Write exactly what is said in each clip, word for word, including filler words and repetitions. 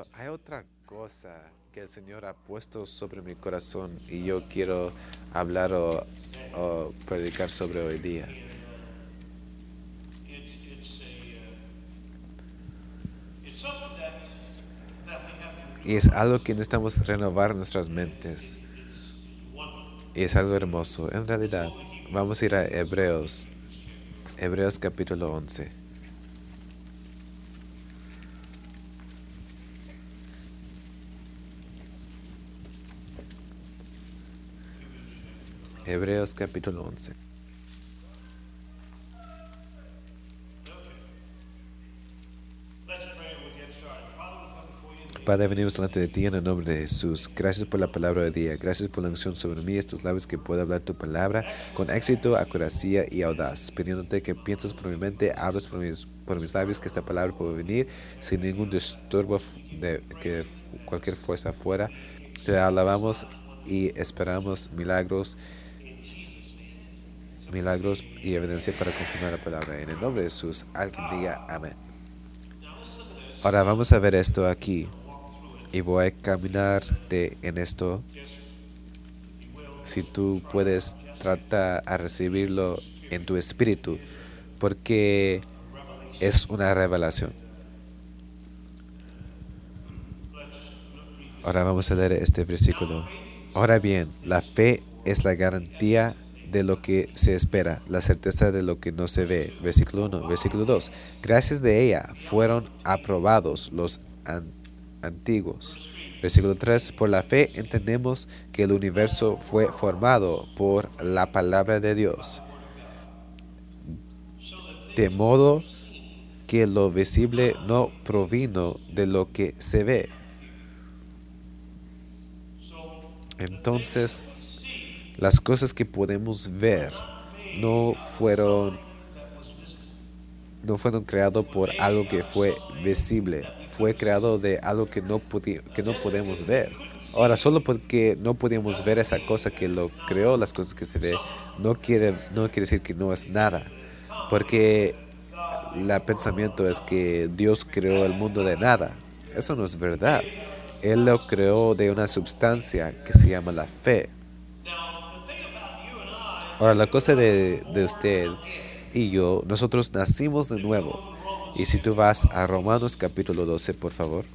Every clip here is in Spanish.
Pero hay otra cosa que el Señor ha puesto sobre mi corazón y yo quiero hablar o, o predicar sobre hoy día. Y es algo que necesitamos renovar nuestras mentes. Y es algo hermoso. En realidad, vamos a ir a Hebreos. Hebreos capítulo once. Hebreos capítulo once. Padre, venimos delante de ti en el nombre de Jesús. Gracias por la palabra de día. Gracias por la unción sobre mí, estos labios que pueda hablar tu palabra con éxito, acuracia y audaz. Pidiéndote que pienses por mi mente, hables por mis, por mis labios, que esta palabra pueda venir sin ningún disturbo de que cualquier fuerza afuera. Te alabamos y esperamos milagros, milagros y evidencia para confirmar la palabra. En el nombre de Jesús, alguien diga amén. Ahora vamos a ver esto aquí. Y voy a caminarte en esto. Si tú puedes, trata a recibirlo en tu espíritu, porque es una revelación. Ahora vamos a leer este versículo. Ahora bien, la fe es la garantía de lo que se espera, la certeza de lo que no se ve. Versículo uno. Versículo dos. Gracias de ella fueron aprobados los antiguos. antiguos. Versículo tres. Por la fe entendemos que el universo fue formado por la palabra de Dios, de modo que lo visible no provino de lo que se ve. Entonces, las cosas que podemos ver no fueron no fueron creadas por algo que fue visible. Fue creado de algo que no, pudi- que no podemos ver. Ahora, solo porque no podemos ver esa cosa que lo creó, las cosas que se ve, no quiere, no quiere decir que no es nada. Porque el pensamiento es que Dios creó el mundo de nada. Eso no es verdad. Él lo creó de una sustancia que se llama la fe. Ahora, la cosa de, de usted y yo, nosotros nacimos de nuevo. Y si tú vas a Romanos capítulo doce, por favor.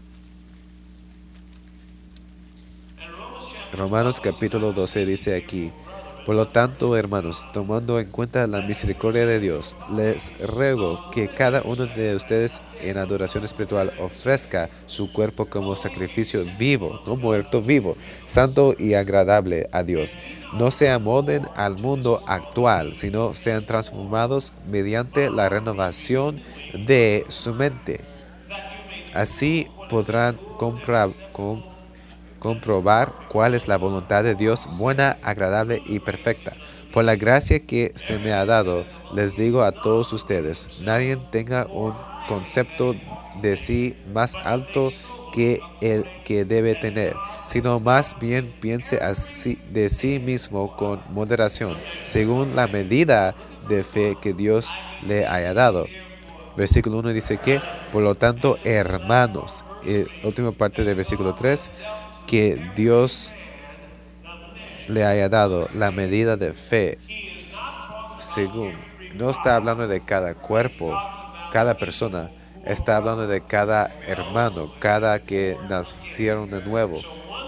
Romanos capítulo doce dice aquí: por lo tanto, hermanos, tomando en cuenta la misericordia de Dios, les ruego que cada uno de ustedes en adoración espiritual ofrezca su cuerpo como sacrificio vivo, no muerto, vivo, santo y agradable a Dios. No se amolden al mundo actual, sino sean transformados mediante la renovación de su mente. Así podrán comprar, com, comprobar cuál es la voluntad de Dios, buena, agradable y perfecta. Por la gracia que se me ha dado, les digo a todos ustedes, nadie tenga un concepto de sí más alto que el que debe tener, sino más bien piense así de sí mismo con moderación, según la medida de fe que Dios le haya dado. Versículo uno dice que, por lo tanto, hermanos, eh, última parte del versículo tres, que Dios le haya dado la medida de fe, según, no está hablando de cada cuerpo, cada persona, está hablando de cada hermano, cada que nacieron de nuevo,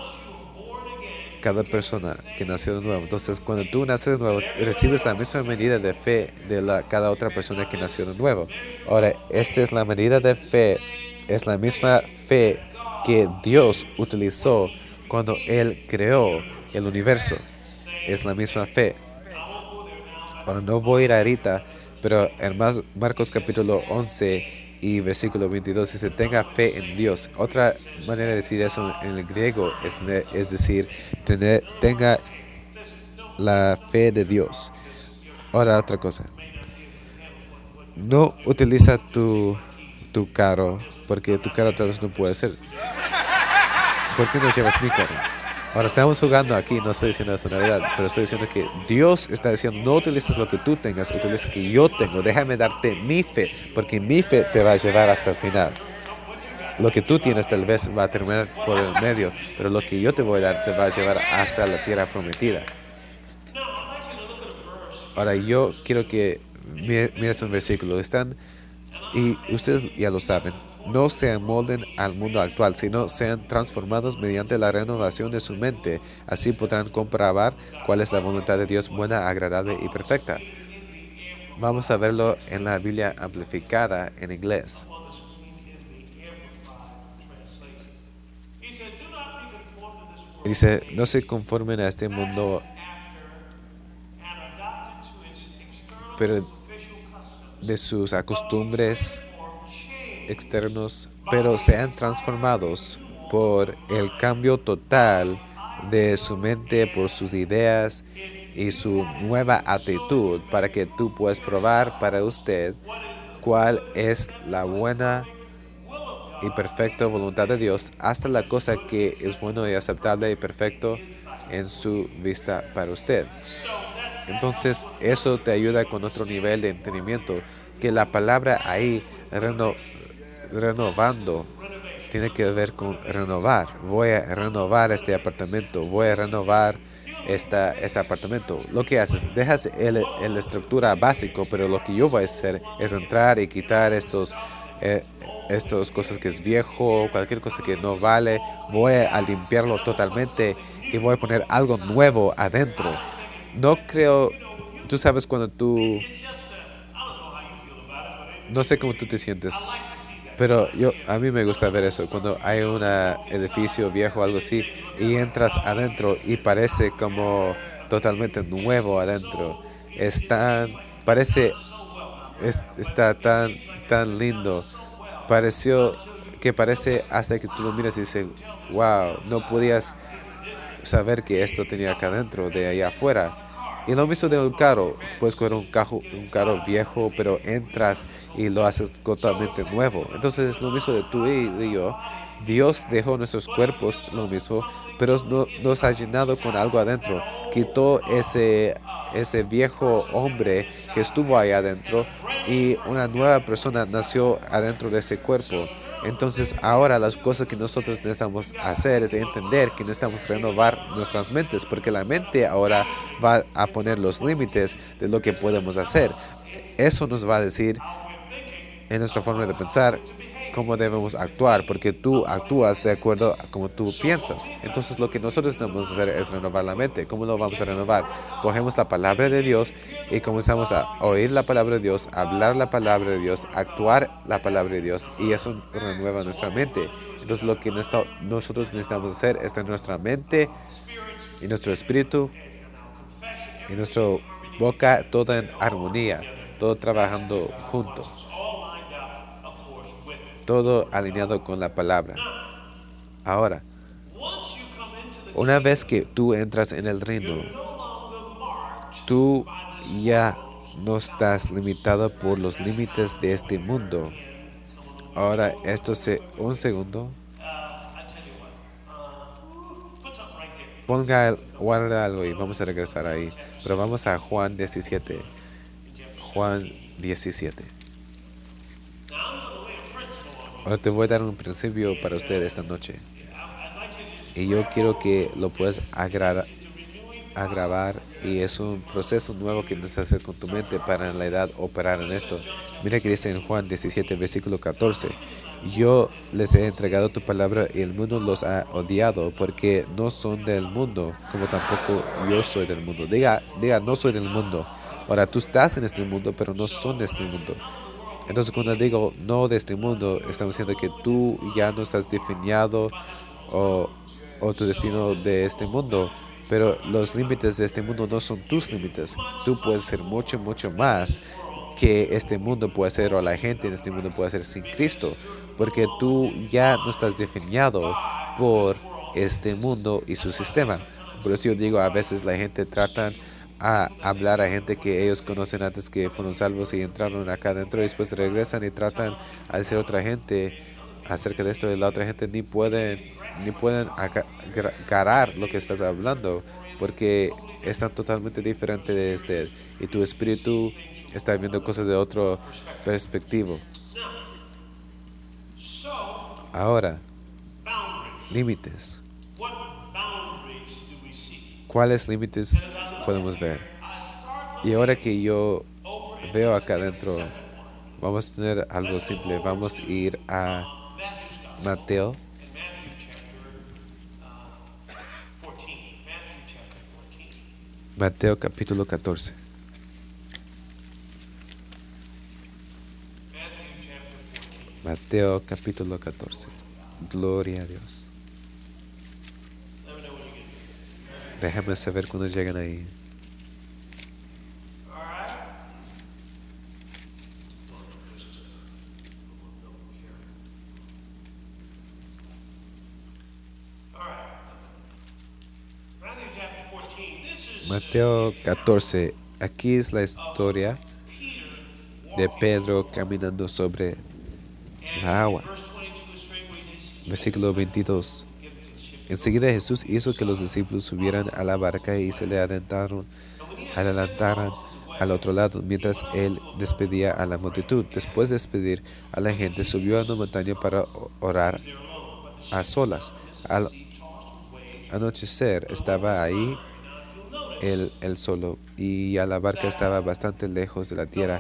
cada persona que nació de nuevo. Entonces, cuando tú naces de nuevo, recibes la misma medida de fe de la, cada otra persona que nació de nuevo. Ahora, esta es la medida de fe, es la misma fe que Dios utilizó cuando Él creó el universo. Es la misma fe. Ahora, no voy a ir ahorita, pero en Marcos capítulo once y versículo veintidós dice, tenga fe en Dios. Otra manera de decir eso en el griego es, tener, es decir, tener, tenga la fe de Dios. Ahora, otra cosa. No utiliza tu, tu carro, porque tu carro tal vez no puede ser. ¿Por qué no llevas mi carro? Ahora, estamos jugando aquí, no estoy diciendo eso en realidad, pero estoy diciendo que Dios está diciendo, no utilices lo que tú tengas, utiliza lo que yo tengo. Déjame darte mi fe, porque mi fe te va a llevar hasta el final. Lo que tú tienes tal vez va a terminar por el medio, pero lo que yo te voy a dar te va a llevar hasta la tierra prometida. Ahora yo quiero que mi- mires un versículo. Están, y ustedes ya lo saben, no se amolden al mundo actual, sino sean transformados mediante la renovación de su mente. Así podrán comprobar cuál es la voluntad de Dios buena, agradable y perfecta. Vamos a verlo en la Biblia amplificada en inglés. Dice, no se conformen a este mundo, pero de sus costumbres externos, pero sean transformados por el cambio total de su mente, por sus ideas y su nueva actitud, para que tú puedas probar para usted cuál es la buena y perfecta voluntad de Dios, hasta la cosa que es bueno y aceptable y perfecto en su vista para usted. Entonces, eso te ayuda con otro nivel de entendimiento, que la palabra ahí, reno, renovando, tiene que ver con renovar. Voy a renovar este apartamento, voy a renovar esta, este apartamento. Lo que haces, dejas el, el la estructura básico, pero lo que yo voy a hacer es entrar y quitar estos, eh, estas cosas que es viejo, cualquier cosa que no vale. Voy a limpiarlo totalmente y voy a poner algo nuevo adentro. No creo, tú sabes cuando tú, no sé cómo tú te sientes, pero yo, a mí me gusta ver eso, cuando hay un edificio viejo o algo así, y entras adentro y parece como totalmente nuevo adentro. Es tan, parece, es- está tan, tan lindo. Pareció que parece hasta que tú lo miras y dices, wow, no podías saber que esto tenía acá adentro, de allá afuera. Y lo mismo de un carro, puedes coger un carro, un carro viejo, pero entras y lo haces totalmente nuevo. Entonces es lo mismo de tú y de yo. Dios dejó nuestros cuerpos lo mismo, pero no- nos ha llenado con algo adentro. Quitó ese, ese viejo hombre que estuvo ahí adentro y una nueva persona nació adentro de ese cuerpo. Entonces ahora las cosas que nosotros necesitamos hacer es entender que necesitamos renovar nuestras mentes, porque la mente ahora va a poner los límites de lo que podemos hacer. Eso nos va a decir en nuestra forma de pensar cómo debemos actuar, porque tú actúas de acuerdo a cómo tú piensas. Entonces lo que nosotros tenemos que hacer es renovar la mente. ¿Cómo lo vamos a renovar? Cogemos la palabra de Dios y comenzamos a oír la palabra de Dios, hablar la palabra de Dios, actuar la palabra de Dios, y eso renueva nuestra mente. Entonces lo que nosotros necesitamos hacer es tener nuestra mente y nuestro espíritu y nuestra boca toda en armonía, todo trabajando junto, todo alineado con la palabra. Ahora, una vez que tú entras en el reino, tú ya no estás limitado por los límites de este mundo. Ahora, esto se... Un segundo. Ponga, guarda algo y vamos a regresar ahí. Pero vamos a Juan diecisiete. Juan diecisiete. Ahora te voy a dar un principio para usted esta noche. Y yo quiero que lo puedas agrada, agravar, y es un proceso nuevo que necesitas hacer con tu mente para en la edad operar en esto. Mira que dice en Juan diecisiete, versículo catorce. Yo les he entregado tu palabra y el mundo los ha odiado porque no son del mundo, como tampoco yo soy del mundo. Diga, diga, no soy del mundo. Ahora, tú estás en este mundo, pero no son de este mundo. Entonces, cuando digo no de este mundo, estamos diciendo que tú ya no estás definido o, o tu destino de este mundo, pero los límites de este mundo no son tus límites. Tú puedes ser mucho, mucho más que este mundo puede ser, o la gente en este mundo puede ser sin Cristo, porque tú ya no estás definido por este mundo y su sistema. Por eso yo digo, a veces la gente trata a hablar a gente que ellos conocen antes, que fueron salvos y entraron acá adentro, y después regresan y tratan a decir a otra gente acerca de esto, y la otra gente ni pueden ni pueden agarrar lo que estás hablando, porque están totalmente diferentes de este, y tu espíritu está viendo cosas de otra perspectiva. Ahora, límites. ¿Cuáles límites podemos ver? Y ahora que yo veo acá adentro, vamos a tener algo simple. Vamos a ir a Mateo. Mateo capítulo catorce. Mateo capítulo catorce. Gloria a Dios. Déjame saber cuando llegan ahí. Mateo catorce. Aquí es la historia de Pedro caminando sobre la agua. Versículo veintidós. Enseguida Jesús hizo que los discípulos subieran a la barca y se le adelantaron, adelantaran al otro lado, mientras él despedía a la multitud. Después de despedir a la gente, subió a una montaña para orar a solas. Al anochecer estaba ahí él, él solo, y ya la barca estaba bastante lejos de la tierra.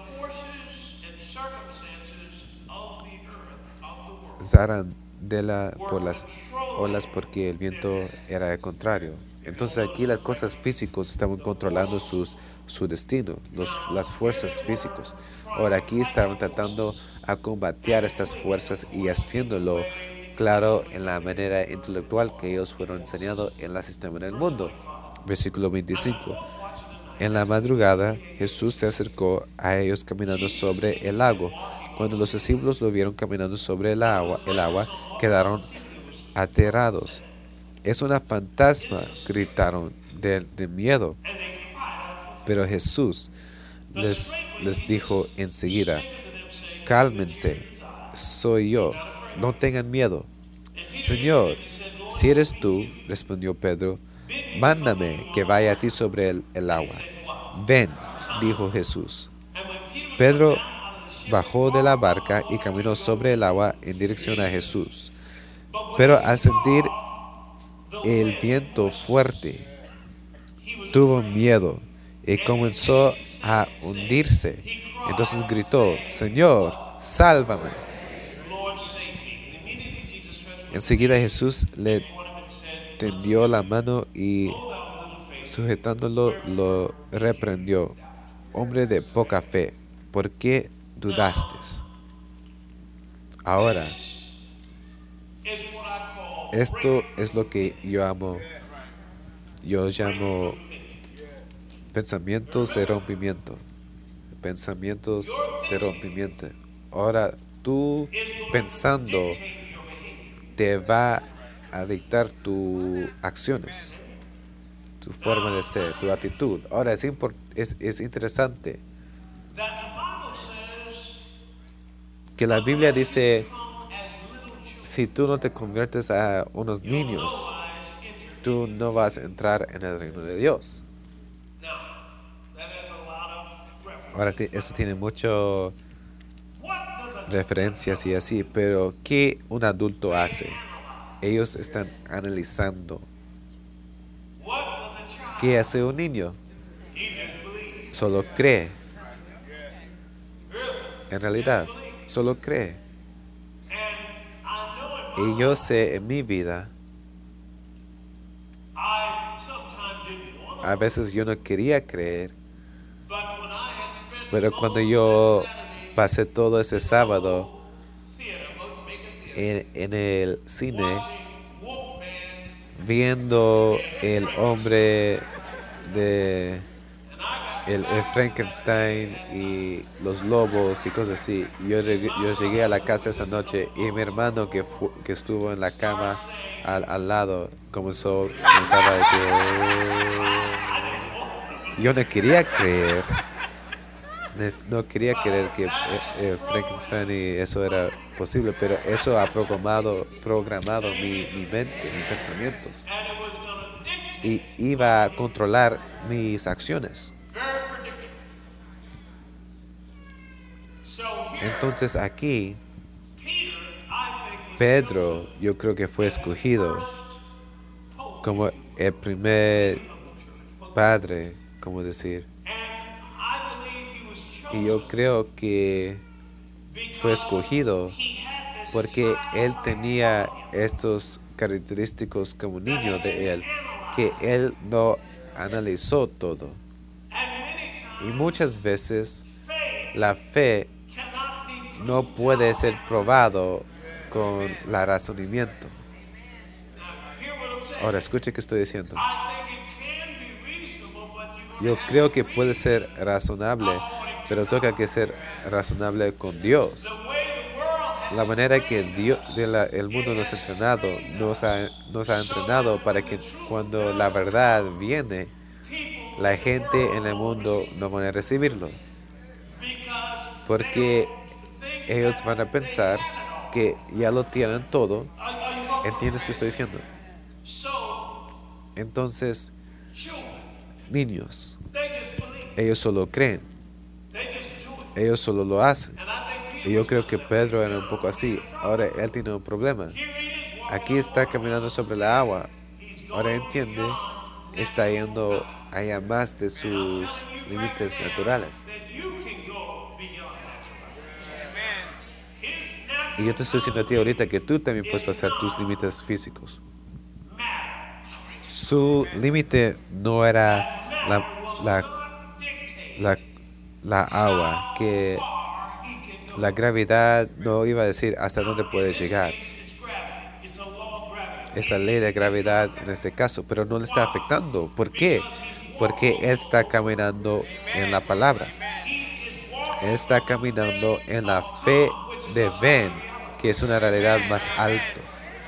Zarandela por las olas porque el viento era el contrario. Entonces aquí las cosas físicas estaban controlando sus, su destino, los, las fuerzas físicas. Ahora aquí estaban tratando a combatir estas fuerzas y haciéndolo claro en la manera intelectual que ellos fueron enseñados en el sistema del mundo. Versículo veinticinco. En la madrugada Jesús se acercó a ellos caminando sobre el lago. Cuando los discípulos lo vieron caminando sobre el agua, el agua, quedaron aterrados. Es una fantasma, gritaron de, de miedo. Pero Jesús les, les dijo enseguida, cálmense, soy yo, no tengan miedo. Señor, si eres tú, respondió Pedro, mándame que vaya a ti sobre el, el agua. Ven, dijo Jesús. Pedro bajó de la barca y caminó sobre el agua en dirección a Jesús. Pero al sentir el viento fuerte, tuvo miedo y comenzó a hundirse. Entonces gritó, Señor, sálvame. Enseguida Jesús le tendió la mano y sujetándolo lo reprendió. Hombre de poca fe, ¿por qué dudaste? Ahora, esto es lo que yo amo. Yo llamo pensamientos de rompimiento. Pensamientos de rompimiento. Ahora, tú pensando te va a dictar tus acciones, tu forma de ser, tu actitud. Ahora, es, import- es, es interesante que la Biblia dice, si tú no te conviertes a unos niños, tú no vas a entrar en el reino de Dios. Ahora, eso tiene muchas referencias y así, pero ¿qué un adulto hace? Ellos están analizando. ¿Qué hace un niño? Solo cree. En realidad, solo cree. Y yo sé en mi vida, a veces yo no quería creer, pero cuando yo pasé todo ese sábado en, en el cine, viendo el hombre de el, el Frankenstein y los lobos y cosas así, yo, yo llegué a la casa esa noche y mi hermano que, fu, que estuvo en la cama al, al lado comenzó, comenzaba a decir, oh. Yo no quería creer, no quería creer que eh, Frankenstein y eso era posible, pero eso ha programado, programado mi, mi mente, mis pensamientos, y iba a controlar mis acciones. Entonces aquí Pedro, yo creo que fue escogido como el primer padre, como decir. Y yo creo que fue escogido porque él tenía estos característicos como niño de él, que él no analizó todo. Y muchas veces la fe no puede ser probado con el razonamiento. Ahora, escuche qué estoy diciendo. Yo creo que puede ser razonable, pero toca que ser razonable con Dios. La manera que Dios, de la, el mundo nos ha entrenado, nos ha, nos ha entrenado para que cuando la verdad viene, la gente en el mundo no van a recibirlo. Porque ellos van a pensar que ya lo tienen todo. ¿Entiendes qué estoy diciendo? Entonces, niños, ellos solo creen. Ellos solo lo hacen. Y yo creo que Pedro era un poco así. Ahora él tiene un problema. Aquí está caminando sobre la agua. Ahora entiende, está yendo allá más de sus límites naturales. Y yo te estoy diciendo a ti ahorita que tú también puedes pasar tus límites físicos. Su límite no era la, la, la, la agua, que la gravedad no iba a decir hasta dónde puede llegar. Es la ley de gravedad en este caso, pero no le está afectando. ¿Por qué? Porque él está caminando en la palabra. Él está caminando en la fe de Ben, que es una realidad más alta.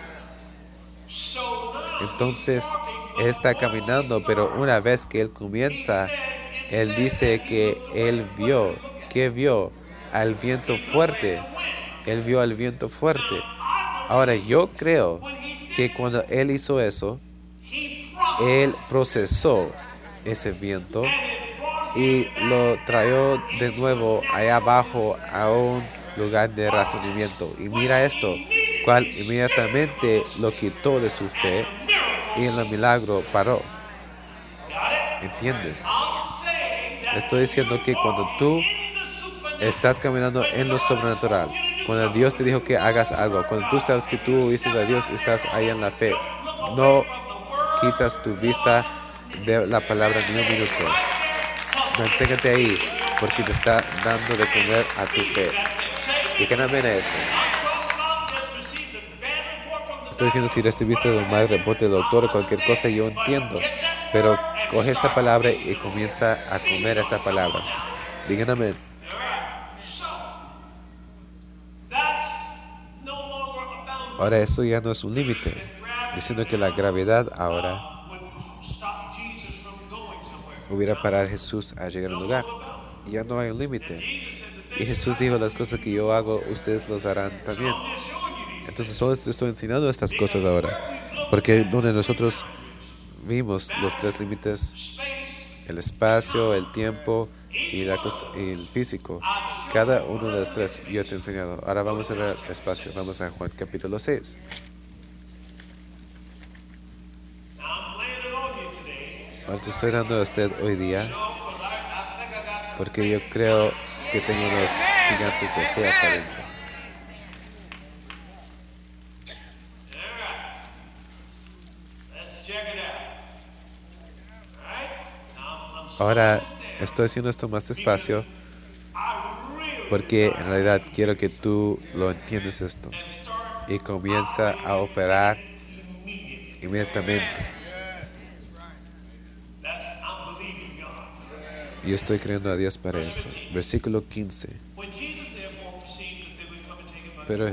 Entonces, él está caminando, pero una vez que él comienza, él dice que él vio, ¿qué vio? Al viento fuerte. Él vio al viento fuerte. Ahora, yo creo que cuando él hizo eso, él procesó ese viento y lo trajo de nuevo allá abajo a un lugar de razonamiento. Y mira esto, cual inmediatamente lo quitó de su fe y el milagro paró. ¿Entiendes? Estoy diciendo que cuando tú estás caminando en lo sobrenatural, cuando Dios te dijo que hagas algo, cuando tú sabes que tú oíste a Dios, estás ahí en la fe, no quitas tu vista de la palabra ni un minuto. Manténgate ahí, porque te está dando de comer a tu fe. Digan amén a eso. Estoy diciendo, si recibiste de un mal reporte del doctor o cualquier cosa, yo entiendo. Pero coge esa palabra y comienza a comer esa palabra. Digan amén. Ahora eso ya no es un límite, diciendo que la gravedad ahora hubiera parado a Jesús a llegar a un lugar. Ya no hay un límite. Y Jesús dijo, las cosas que yo hago, ustedes los harán también. Entonces solo te estoy enseñando estas cosas ahora. Porque donde nosotros vimos los tres límites, el espacio, el tiempo y, la cosa, y el físico. Cada uno de los tres yo te he enseñado. Ahora vamos a ver el espacio. Vamos a Juan capítulo seis. Ahora te estoy dando a usted hoy día porque yo creo que tengo unos gigantes de fe acá adentro. Ahora estoy haciendo esto más despacio porque en realidad quiero que tú lo entiendas esto y comienza a operar inmediatamente. Yo estoy creyendo a Dios para eso. Versículo quince. Pero,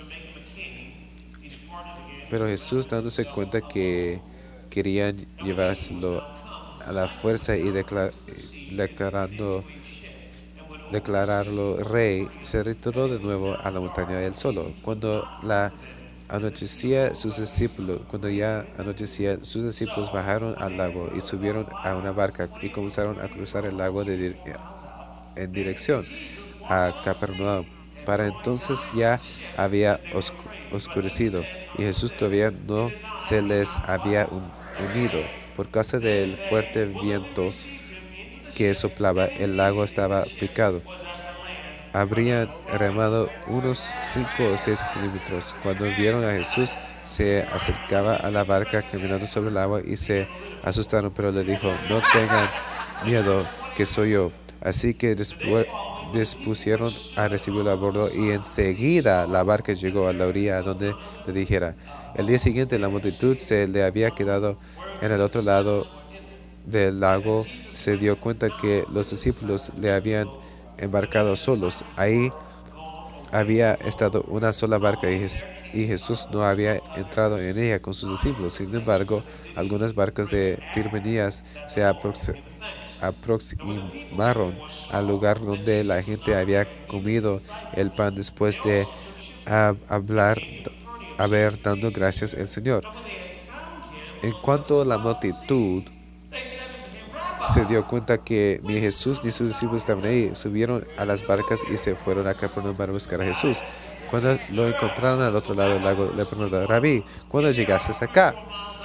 pero Jesús, dándose cuenta que querían llevárselo a la fuerza y declar, declarando, declararlo rey, se retiró de nuevo a la montaña él solo. Cuando la anochecía, sus discípulos, cuando ya anochecía, sus discípulos bajaron al lago y subieron a una barca y comenzaron a cruzar el lago de, en dirección a Capernaum. Para entonces ya había oscu- oscurecido y Jesús todavía no se les había un- unido. Por causa del fuerte viento que soplaba, el lago estaba picado. Habrían remado unos cinco o seis kilómetros. Cuando vieron a Jesús, se acercaba a la barca caminando sobre el agua y se asustaron, pero le dijo, no tengan miedo, que soy yo. Así que despu- dispusieron a recibirlo a bordo y enseguida la barca llegó a la orilla donde le dijera. El día siguiente la multitud se le había quedado en el otro lado del lago. Se dio cuenta que los discípulos le habían embarcado solos. Ahí había estado una sola barca y, Jes- y Jesús no había entrado en ella con sus discípulos. Sin embargo, algunas barcas de Tirmenías se aproxi- aproximaron al lugar donde la gente había comido el pan después de ah, hablar, haber dado gracias al Señor. En cuanto a la multitud se dio cuenta que ni Jesús ni sus discípulos estaban ahí, subieron a las barcas y se fueron a Capernaum para buscar a Jesús. Cuando lo encontraron al otro lado del lago, le preguntaron, Rabí, ¿cuándo llegaste acá?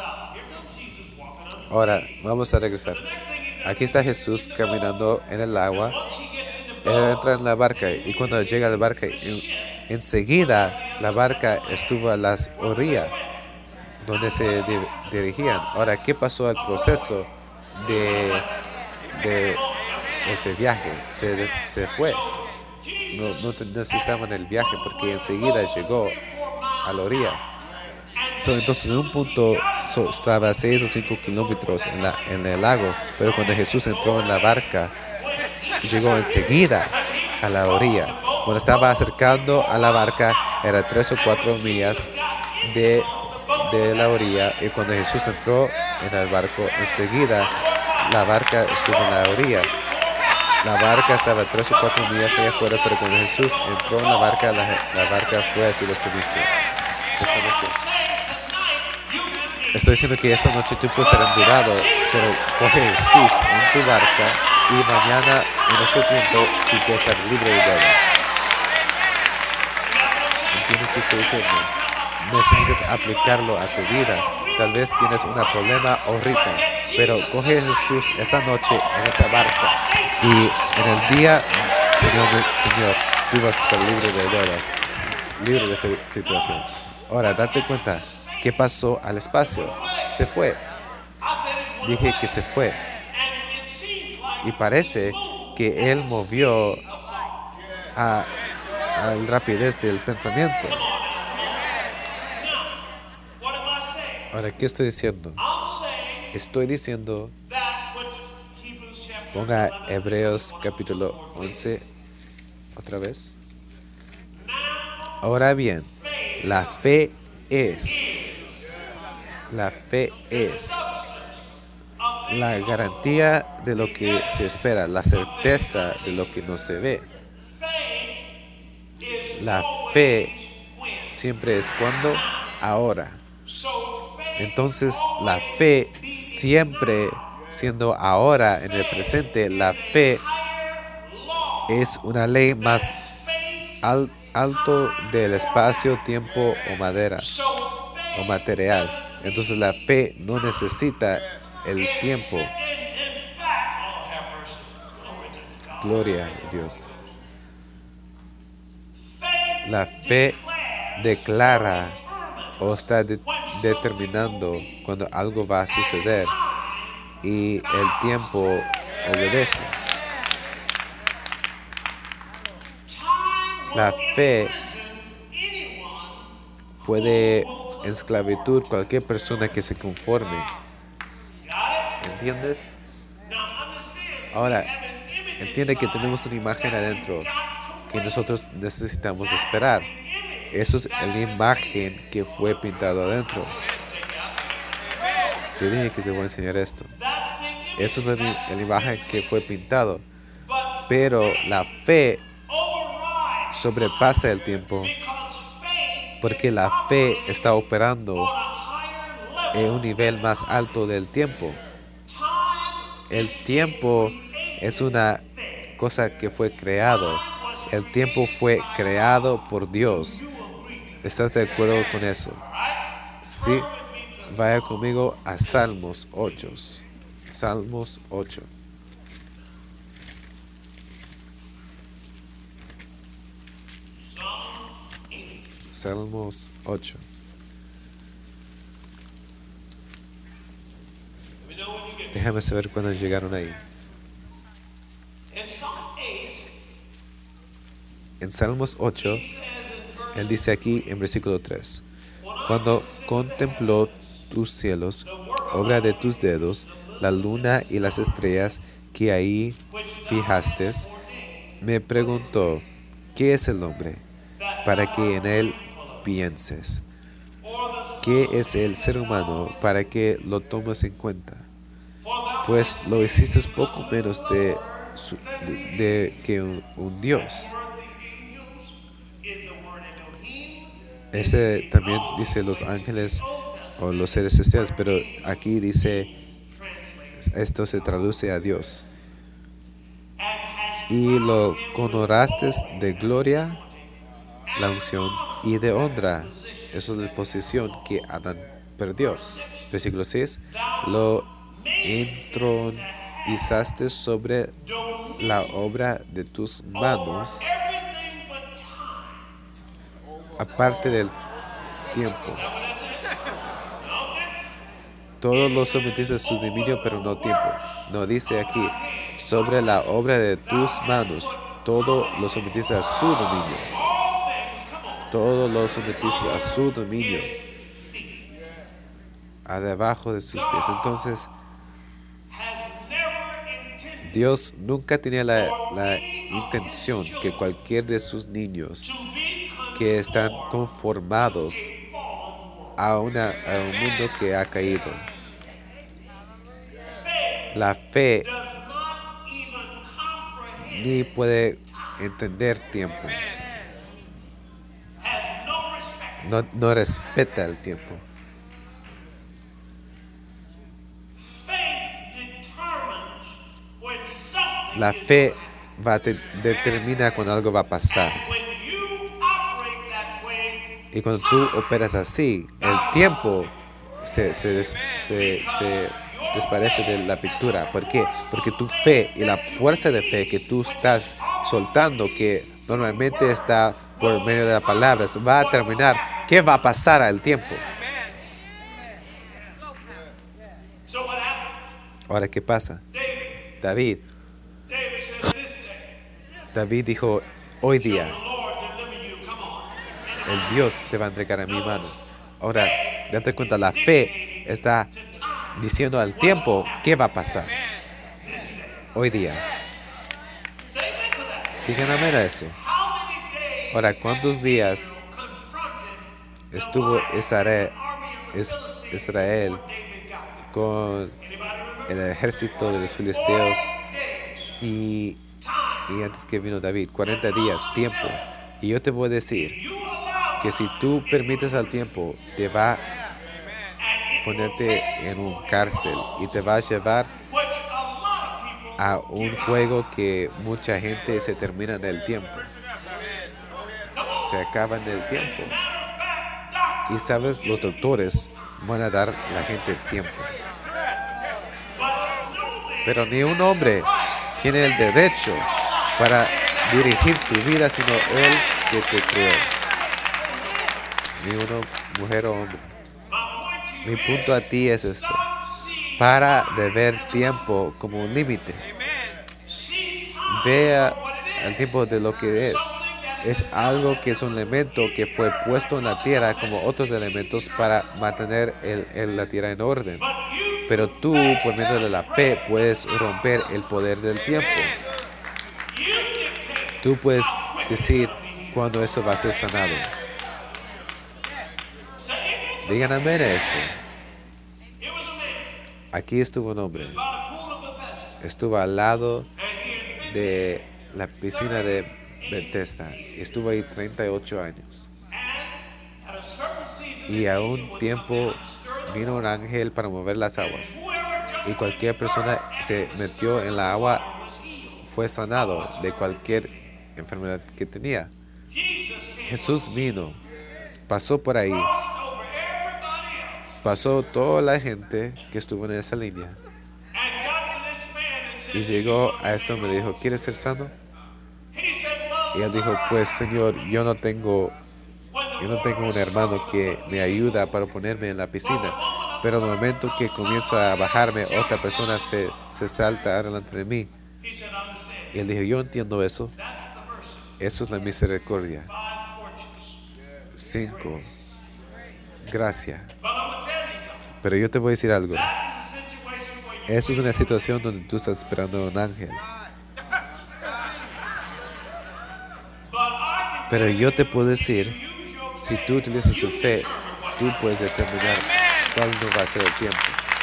Ahora, vamos a regresar. Aquí está Jesús caminando en el agua. Él entra en la barca y cuando llega a la barca, en- enseguida la barca estuvo a las orillas donde se di- dirigían. Ahora, ¿qué pasó al proceso de, de ese viaje? Se, des- se fue. No, no te- necesitaban el viaje porque enseguida llegó a la orilla. So, entonces, en un punto so, estaba a seis o cinco kilómetros en, la, en el lago, pero cuando Jesús entró en la barca, llegó enseguida a la orilla. Cuando estaba acercando a la barca, era tres o cuatro millas de, de la orilla, y cuando Jesús entró en el barco, enseguida la barca estuvo en la orilla. La barca estaba tres o cuatro millas allá afuera, pero cuando Jesús entró en la barca, la, la barca fue a su destinación. destinación. Estoy diciendo que esta noche tú puedes estar endurado, pero coge a Jesús en tu barca y mañana, en este tiempo, tú puedes estar libre de deudas. ¿Entiendes qué estoy diciendo? Necesitas aplicarlo a tu vida. Tal vez tienes un problema ahorita, pero coge a Jesús esta noche en esa barca y en el día, Señor, Señor, tú vas a estar libre de deudas, libre de esa situación. Ahora, date cuenta, ¿qué pasó al espacio? Se fue. Dije que se fue. Y parece que él movió a, a la rapidez del pensamiento. Ahora, ¿qué estoy diciendo? Estoy diciendo, ponga Hebreos capítulo once otra vez. Ahora bien, la fe es, la fe es la garantía de lo que se espera, la certeza de lo que no se ve. La fe siempre es cuando, ahora. Entonces, la fe siempre siendo ahora en el presente, la fe es una ley más al, alto del espacio, tiempo o madera o material. Entonces, la fe no necesita el tiempo. Gloria a Dios. La fe declara o está de, determinando cuando algo va a suceder y el tiempo obedece. La fe puede esclavitud cualquier persona que se conforme. ¿Entiendes? Ahora, entiende que tenemos una imagen adentro que nosotros necesitamos esperar. Eso es la imagen que fue pintado adentro. Te dije que te voy a enseñar esto. Eso es la, la imagen que fue pintado. Pero la fe sobrepasa el tiempo porque la fe está operando en un nivel más alto del tiempo. El tiempo es una cosa que fue creado, El tiempo fue creado por Dios. ¿Estás de acuerdo con eso? Sí. Vaya conmigo a Salmos ocho. Salmos ocho. Salmos ocho. Déjame saber cuándo llegaron ahí. En Salmos ocho, él dice aquí en versículo tres: Cuando contempló tus cielos, obra de tus dedos, la luna y las estrellas que ahí fijaste, me preguntó, ¿qué es el hombre? Para que en él pienses. ¿Qué es el ser humano para que lo tomes en cuenta? Pues lo hiciste poco menos de, de, de que un, un Dios. Ese también dice los ángeles o los seres celestiales, pero aquí dice, esto se traduce a Dios. Y lo coronaste de gloria, la unción, y de honra. Eso es la posición que Adán perdió. Versículo seis. Lo entronizaste sobre la obra de tus manos, aparte del tiempo. Todos lo sometiste a su dominio, pero no tiempo. No dice aquí, sobre la obra de tus manos, todo lo sometiste a su dominio. Todo lo sometiste a su dominio, a debajo de sus pies. Entonces, Dios nunca tenía la, la intención que cualquier de sus niños que están conformados a, una, a un mundo que ha caído. La fe ni puede entender tiempo. No, no respeta el tiempo. La fe va a te, determina cuando algo va a pasar. Y cuando tú operas así, el tiempo se, se, des, se, se desaparece de la pintura. ¿Por qué? Porque tu fe y la fuerza de fe que tú estás soltando, que normalmente está por medio de las palabras, va a terminar. ¿Qué va a pasar al tiempo? Ahora, ¿qué pasa? David. David dijo, hoy día, el Dios te va a entregar a mi mano. Ahora, date cuenta, la fe está diciendo al tiempo, ¿qué va a pasar? Hoy día. Digan amén a eso. Ahora, ¿cuántos días estuvo Israel, Israel con el ejército de los filisteos y, y antes que vino David? cuarenta días, tiempo. Y yo te voy a decir que si tú permites al tiempo, te va a ponerte en un cárcel y te va a llevar a un juego que mucha gente se termina en el tiempo. Se acaba en el tiempo. Y sabes, los doctores van a dar a la gente tiempo. Pero ni un hombre tiene el derecho para dirigir tu vida, sino él que te creó. Ni una mujer o hombre. Mi punto a ti es esto. Para de ver tiempo como un límite. Vea el tiempo de lo que es. Es algo que es un elemento que fue puesto en la tierra como otros elementos para mantener el, el, la tierra en orden. Pero tú, por medio de la fe, puedes romper el poder del tiempo. Tú puedes decir cuándo eso va a ser sanado. Digan amén a eso. Aquí estuvo un hombre. Estuvo al lado de la piscina de Bethesda. Estuvo ahí treinta y ocho años. Y a un tiempo vino un ángel para mover las aguas. Y cualquier persona se metió en la agua fue sanado de cualquier enfermedad que tenía. Jesús vino, pasó por ahí, pasó toda la gente que estuvo en esa línea y llegó a esto y me dijo, ¿quieres ser sano? Y él dijo, pues Señor, yo no tengo, yo no tengo un hermano que me ayuda para ponerme en la piscina. Pero en el momento que comienzo a bajarme, otra persona se, se salta delante de mí. Y él dijo, yo entiendo eso. Eso es la misericordia. Cinco. Gracia. Pero yo te voy a decir algo. Eso es una situación donde tú estás esperando a un ángel. Pero yo te puedo decir, si tú utilizas tu fe, tú puedes determinar cuándo va a ser el tiempo.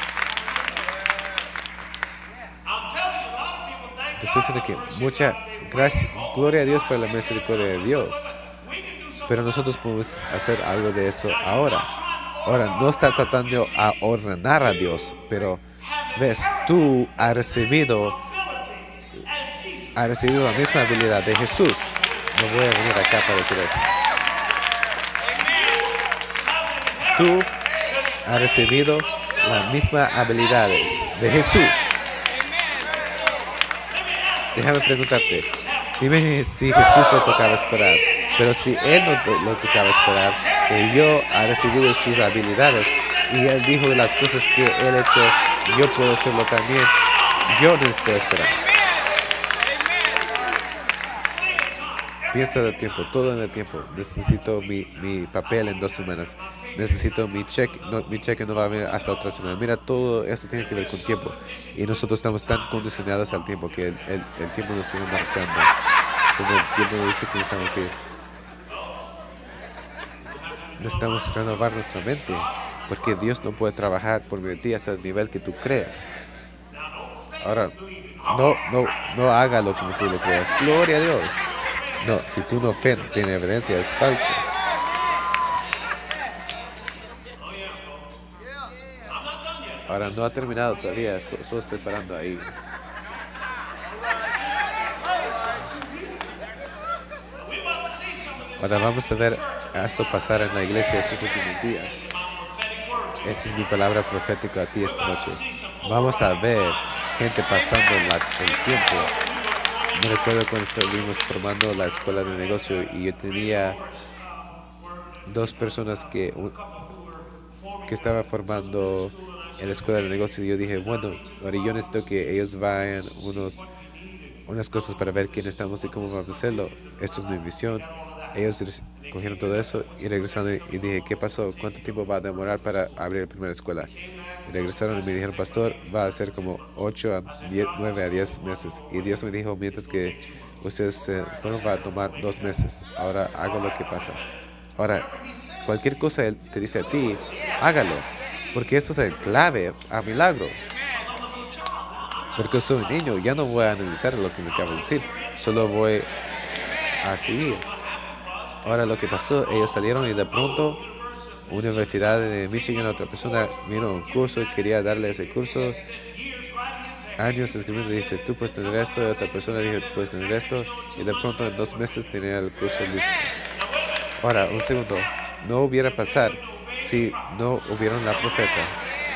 Te estoy diciendo que mucha gracia, gloria a Dios por la misericordia de Dios. Pero nosotros podemos hacer algo de eso ahora. Ahora, no está tratando a ordenar a Dios, pero ves, tú has recibido, has recibido la misma habilidad de Jesús. No voy a venir acá para decir eso. Tú has recibido las mismas habilidades de Jesús. Déjame preguntarte, dime si Jesús lo tocaba esperar, pero si Él no lo tocaba esperar, que yo ha recibido sus habilidades y Él dijo las cosas que Él ha hecho, yo puedo hacerlo también, yo necesito esperar. Piensa del tiempo, todo en el tiempo. Necesito mi, mi papel en dos semanas. Necesito mi cheque, no, mi cheque no va a venir hasta otra semana. Mira, todo esto tiene que ver con tiempo. Y nosotros estamos tan condicionados al tiempo que el, el, el tiempo nos sigue marchando. Como el tiempo nos dice que estamos así. Necesitamos renovar nuestra mente. Porque Dios no puede trabajar por medio de ti hasta el nivel que tú crees. Ahora, no, no, no haga lo que tú lo creas. Gloria a Dios. No, si tú no fe, no tiene evidencia, es falso. Ahora no ha terminado todavía, esto, solo estoy parando ahí. Ahora vamos a ver esto pasar en la iglesia estos últimos días. Esta es mi palabra profética a ti esta noche. Vamos a ver gente pasando la, el tiempo. Me recuerdo cuando estuvimos formando la escuela de negocio y yo tenía dos personas que, que estaban formando en la escuela de negocio y yo dije, bueno, ahora yo necesito que ellos vayan unos, unas cosas para ver quién estamos y cómo vamos a hacerlo. Esto es mi misión. Ellos cogieron todo eso y regresaron y dije, ¿qué pasó? ¿Cuánto tiempo va a demorar para abrir la primera escuela? Y regresaron y me dijeron, pastor, va a ser como ocho a diez, nueve a diez meses. Y Dios me dijo, mientras que ustedes eh, fueron, va a tomar dos meses. Ahora hago lo que pasa. Ahora, cualquier cosa Él te dice a ti, hágalo. Porque eso es el clave a milagro. Porque soy un niño, ya no voy a analizar lo que me acabas de decir. Solo voy a seguir. Ahora lo que pasó, ellos salieron y de pronto Universidad de Michigan, otra persona vino a un curso y quería darle ese curso. Años escribiendo y dice, tú puedes tener esto. Y otra persona dijo, puedes tener esto. Y de pronto en dos meses tenía el curso listo. Ahora, un segundo. No hubiera pasado si no hubiera la profeta.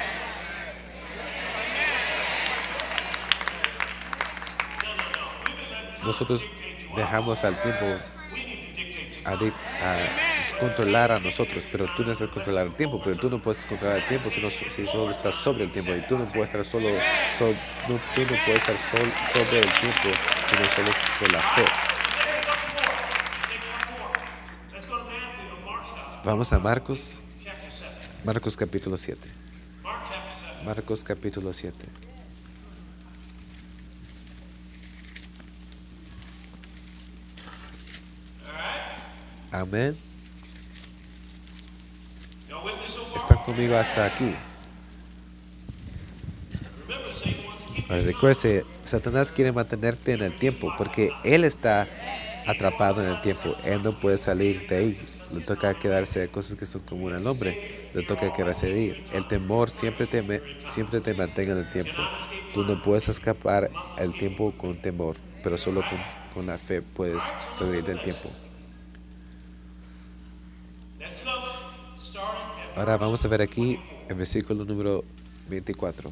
Nosotros dejamos al tiempo a, a controlar a nosotros, pero tú necesitas controlar el tiempo, pero tú no puedes controlar el tiempo si, no, si solo estás sobre el tiempo, y tú no puedes estar solo, so, no, tú no puedes estar sol, sobre el tiempo si no solo es por la fe. Vamos a Marcos, Marcos capítulo siete. Marcos capítulo siete. Amén. Están conmigo hasta aquí. Ahora, recuerde, Satanás quiere mantenerte en el tiempo porque él está atrapado en el tiempo. Él no puede salir de ahí. Le toca quedarse cosas que son comunes al hombre. Le toca quedarse de ahí. El temor siempre te, me, siempre te mantenga en el tiempo. Tú no puedes escapar el tiempo con temor, pero solo con, con la fe puedes salir del tiempo. Ahora vamos a ver aquí el versículo número veinticuatro.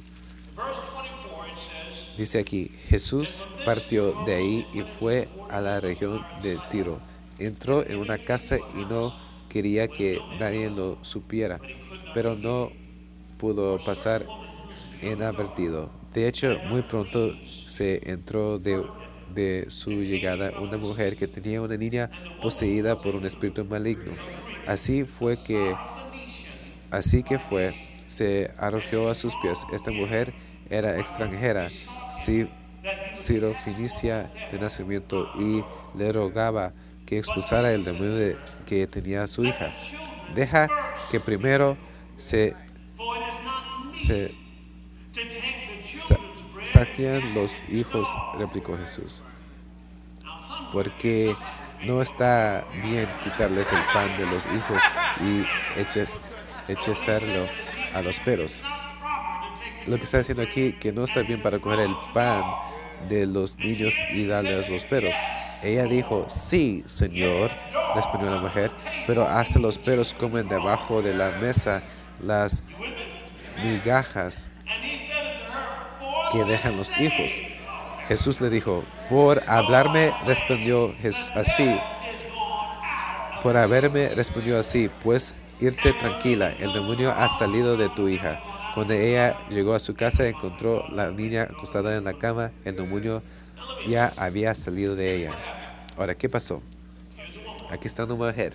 Dice aquí, Jesús partió de ahí y fue a la región de Tiro. Entró en una casa y no quería que nadie lo supiera, pero no pudo pasar inadvertido. De hecho, muy pronto se entró de, de su llegada una mujer que tenía una niña poseída por un espíritu maligno. Así fue que, así que fue, se arrojó a sus pies. Esta mujer era extranjera, sirofenicia de nacimiento, y le rogaba que expulsara el demonio de, que tenía a su hija. Deja que primero se, se sa, saquen los hijos, replicó Jesús, porque no está bien quitarles el pan de los hijos y eches, echezarlo a los perros. Lo que está diciendo aquí, que no está bien para coger el pan de los niños y darles a los perros. Ella dijo, sí, Señor, respondió la mujer, pero hasta los perros comen debajo de la mesa las migajas que dejan los hijos. Jesús le dijo, por hablarme, respondió Jesús así, por haberme respondió así, pues irte tranquila, el demonio ha salido de tu hija. Cuando ella llegó a su casa, encontró la niña acostada en la cama. El demonio ya había salido de ella. Ahora, ¿qué pasó? Aquí está una mujer.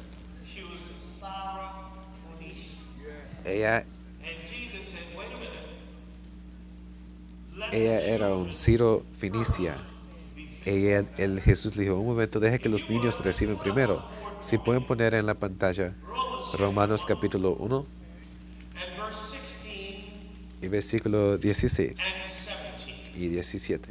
Ella, ella era un Ciro Fenicia. Ella, el Jesús le dijo, un momento, deja que los niños reciben primero. Si pueden poner en la pantalla Romanos capítulo uno. Y versículo dieciséis y diecisiete.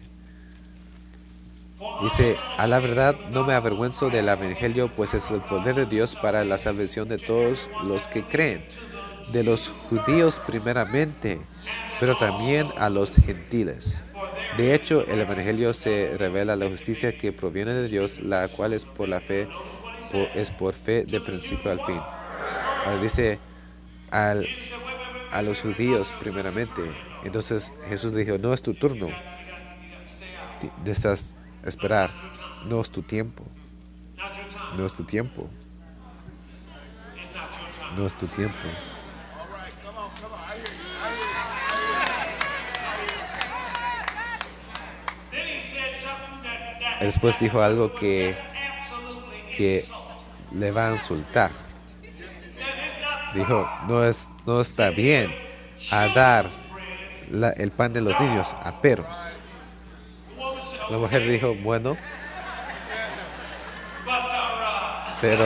Dice, a la verdad no me avergüenzo del evangelio, pues es el poder de Dios para la salvación de todos los que creen, de los judíos primeramente, pero también a los gentiles. De hecho, el evangelio se revela la justicia que proviene de Dios, la cual es por la fe, o es por fe de principio al fin. Ahora dice, al a los judíos primeramente. Entonces Jesús dijo, no es tu turno de estás esperar, no es tu tiempo, no es tu tiempo, no es tu tiempo. Después dijo algo que, que le va a insultar. Dijo, no, es, no está bien a dar la, el pan de los niños a perros. La mujer dijo, bueno, pero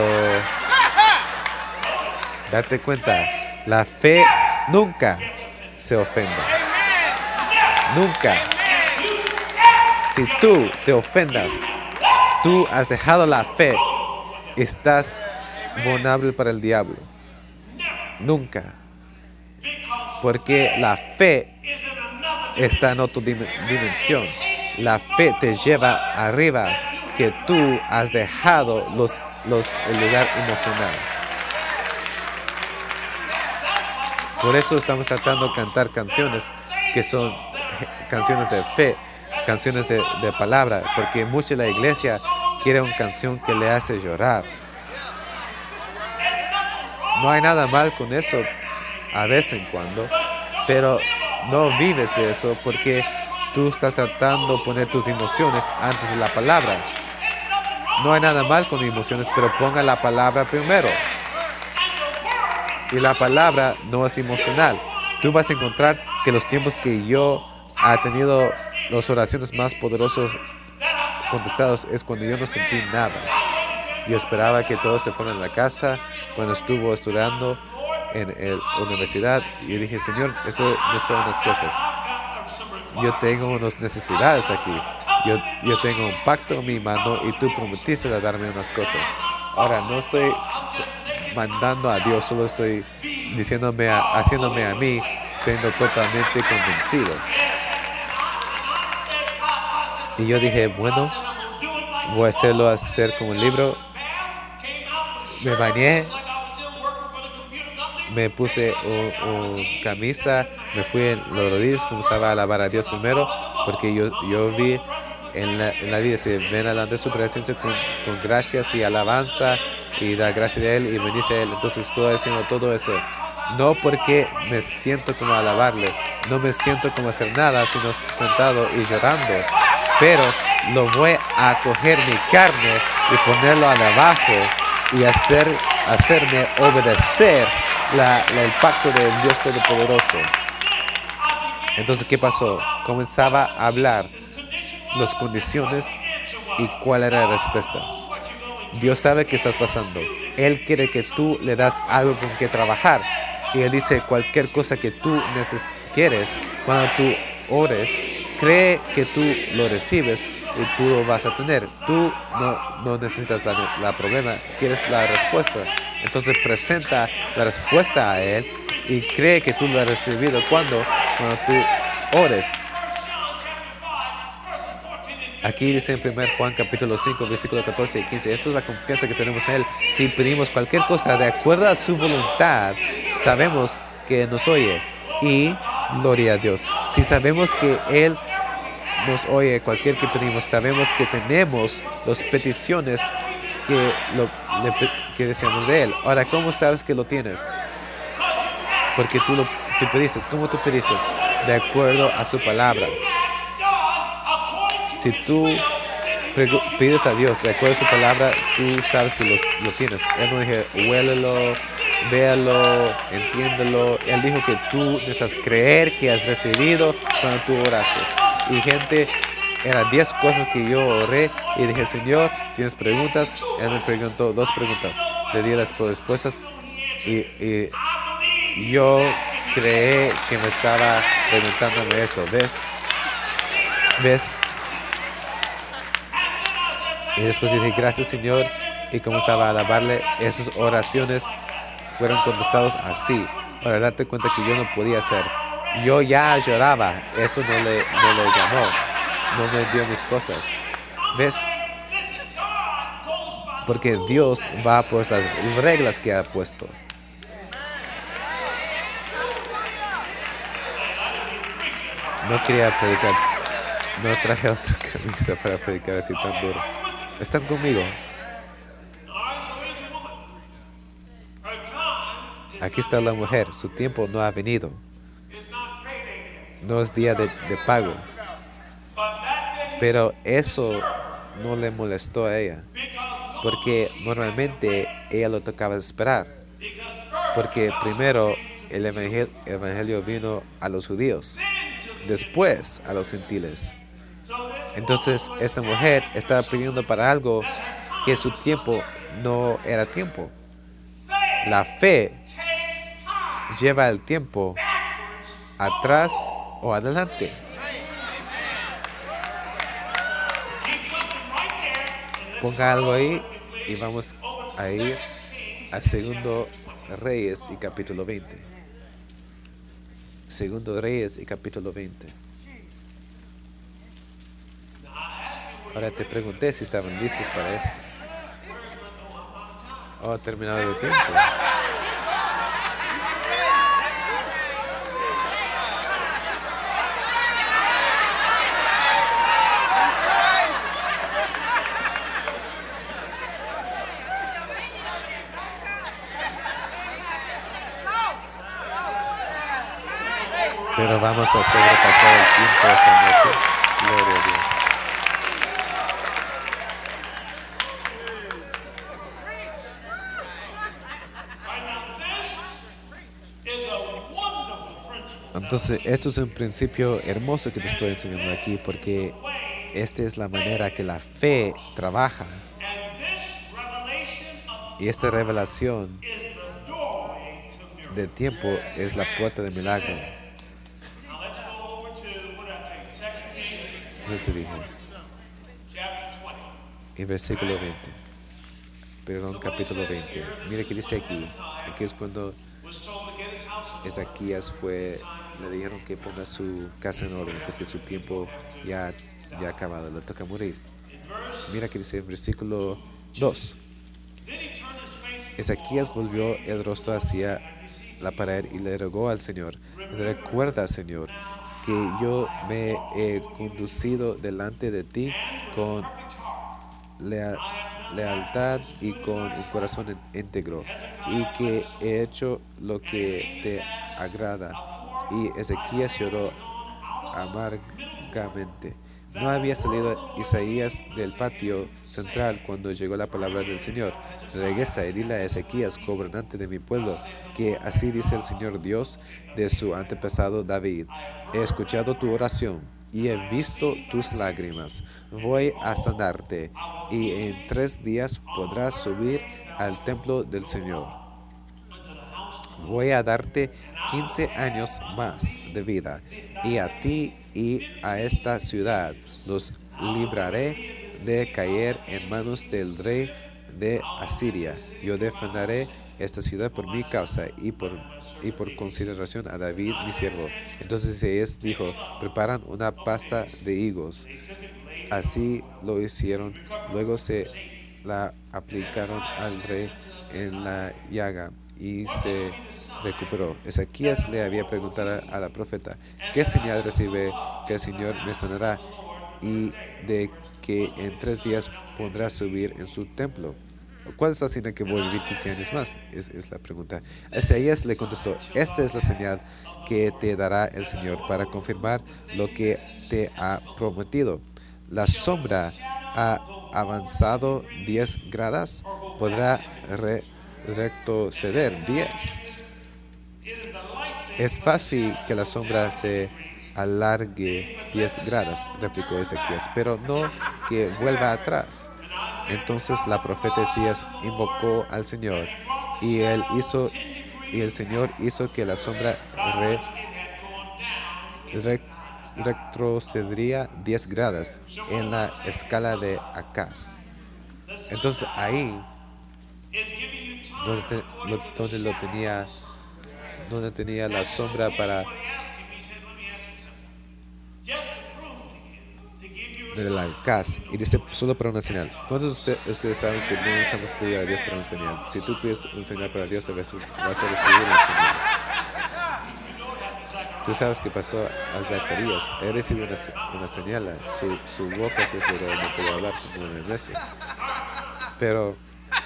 date cuenta, la fe nunca se ofende. Nunca. Si tú te ofendas, tú has dejado la fe, estás vulnerable para el diablo. Nunca. Porque la fe está en otra dimensión. La fe te lleva arriba, que tú has dejado los, los, el lugar emocional. Por eso estamos tratando de cantar canciones que son canciones de fe, canciones de, de palabra, porque mucha de la iglesia quiere una canción que le hace llorar. No hay nada mal con eso a vez en cuando, pero no vives de eso porque tú estás tratando de poner tus emociones antes de la palabra. No hay nada mal con emociones, pero ponga la palabra primero. Y la palabra no es emocional. Tú vas a encontrar que los tiempos que yo he tenido las oraciones más poderosas contestadas es cuando yo no sentí nada. Yo esperaba que todos se fueran a la casa cuando estuvo estudiando en la universidad. Y yo dije, Señor, esto necesito unas cosas. Yo tengo unas necesidades aquí. yo, yo tengo un pacto en mi mano y tú prometiste a darme unas cosas. Ahora no estoy mandando a Dios, solo estoy diciéndome, a, haciéndome a mí, siendo totalmente convencido. Y yo dije, bueno, voy a hacerlo hacer como un libro. Me bañé, me puse una camisa, me fui en los rodillas, comenzaba a alabar a Dios primero, porque yo, yo vi en la, en la vida, se ven alante de su presencia con, con gracias y alabanza, y da gracias a Él y bendice a Él. Entonces estoy haciendo todo eso, no porque me siento como alabarle, no me siento como hacer nada, sino sentado y llorando, pero lo voy a coger mi carne y ponerlo al abajo y hacer, hacerme obedecer la, la, el pacto del Dios Todopoderoso. Entonces, ¿qué pasó? Comenzaba a hablar las condiciones y cuál era la respuesta. Dios sabe qué estás pasando. Él quiere que tú le das algo con que trabajar. Y Él dice, cualquier cosa que tú quieres, cuando tú ores, cree que tú lo recibes y tú lo vas a tener. Tú no, no necesitas la, la problema, quieres la respuesta. Entonces presenta la respuesta a Él y cree que tú lo has recibido. ¿Cuándo? Cuando tú ores. Aquí dice en primer Juan capítulo cinco, versículos catorce y quince. Esta es la confianza que tenemos en Él. Si pedimos cualquier cosa de acuerdo a su voluntad, sabemos que nos oye. Y gloria a Dios. Si sabemos que Él nos oye cualquier que pedimos, sabemos que tenemos las peticiones que, lo, le, que deseamos de Él. Ahora, ¿cómo sabes que lo tienes? Porque tú lo tú pediste. ¿Cómo tú pediste? De acuerdo a su palabra. Si tú pides a Dios de acuerdo a su palabra, tú sabes que lo, lo tienes. Él no dijo, huélelo, véalo, entiéndelo. Él dijo que tú necesitas creer que has recibido cuando tú oraste. Y gente, eran diez cosas que yo oré y dije, Señor, ¿tienes preguntas? Él me preguntó dos preguntas. Le di las respuestas y, y yo creí que me estaba preguntándome esto. ¿Ves? ¿Ves? Y después dije, gracias Señor, y comenzaba a alabarle. Esas oraciones fueron contestadas así. Ahora, date cuenta que yo no podía hacer. Yo ya lloraba, eso no le, no le llamó, no me dio mis cosas. ¿Ves? Porque Dios va por las reglas que ha puesto. No quería predicar, no traje otra camisa para predicar así tan duro. ¿Están conmigo? Aquí está la mujer. Su tiempo no ha venido. No es día de, de pago. Pero eso no le molestó a ella. Porque normalmente ella lo tocaba esperar. Porque primero el evangelio, el evangelio vino a los judíos. Después a los gentiles. Entonces esta mujer estaba pidiendo para algo que su tiempo no era tiempo. La fe lleva el tiempo atrás o adelante. Ponga algo ahí y vamos a ir a Segundo Reyes y capítulo veinte. Segundo Reyes y capítulo veinte. Ahora te pregunté si estaban listos para esto. Oh, ha terminado el tiempo. Pero vamos a sobrepasar el tiempo esta noche. Gloria a Dios. Entonces, esto es un principio hermoso que te estoy enseñando aquí, porque esta es la manera que la fe trabaja. Y esta revelación de tiempo es la puerta del milagro. ¿Qué te dije? En versículo veinte. Perdón, capítulo veinte. Mira que dice aquí. Aquí es cuando Ezequías fue, le dijeron que ponga su casa en orden porque su tiempo ya, ya ha acabado, le toca morir. Mira que dice en versículo dos. Ezequías volvió el rostro hacia la pared y le rogó al Señor: recuerda, Señor, que yo me he conducido delante de ti con lea- lealtad y con un corazón íntegro, y que he hecho lo que te agrada. Y Ezequías lloró amargamente. No había salido Isaías del patio central cuando llegó la palabra del Señor: regresa y dile a Ezequías, gobernante de mi pueblo, que así dice el Señor Dios de su antepasado David: he escuchado tu oración y he visto tus lágrimas. Voy a sanarte, y en tres días podrás subir al templo del Señor. Voy a darte quince años más de vida, y a ti y a esta ciudad los libraré de caer en manos del rey de Asiria. Yo defenderé esta ciudad por mi causa y por, y por consideración a David mi siervo. Entonces Isaías dijo: preparan una pasta de higos. Así lo hicieron. Luego se la aplicaron al rey en la llaga y se recuperó. Ezequías le había preguntado a la profeta: ¿qué señal recibe que el Señor me sanará y de que en tres días podrá subir en su templo? ¿Cuál es la señal que voy a vivir quince años más? Es, es la pregunta. Ezequías le contestó: esta es la señal que te dará el Señor para confirmar lo que te ha prometido. La sombra ha avanzado diez gradas, podrá re retroceder diez. Es fácil que la sombra se alargue diez gradas, replicó Ezequías, pero no que vuelva atrás. Entonces la profeta Isaías invocó al Señor, y él hizo y el Señor hizo que la sombra re, re, retrocedería diez gradas en la escala de Acaz. Entonces ahí donde, te, lo, donde lo tenía donde tenía la sombra para del Acaz, y dice: solo para una señal. ¿Cuántos de usted, ustedes saben que no necesitamos pedir a Dios para una señal? Si tú pides una señal para Dios, a veces vas a recibir una señal. Tú sabes qué pasó a Zacarías. Él recibió una, una señal. Su, su boca se cerró, no pudo hablar por nueve meses. Pero